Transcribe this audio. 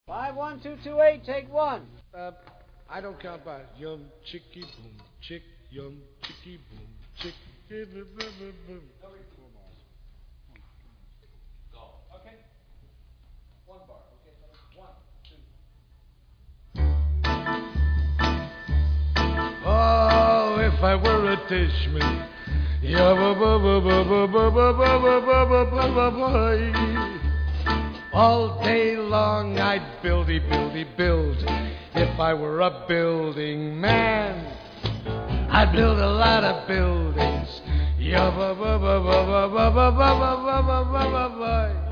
51228, take one. I don't count by yum chicky boom chick yum chicky boom chick. Boom. Go. Okay. One bar. Okay. 1, 2. Oh, if I were a dishman, all day long I'd build. If I were a building man, I'd build a lot of buildings.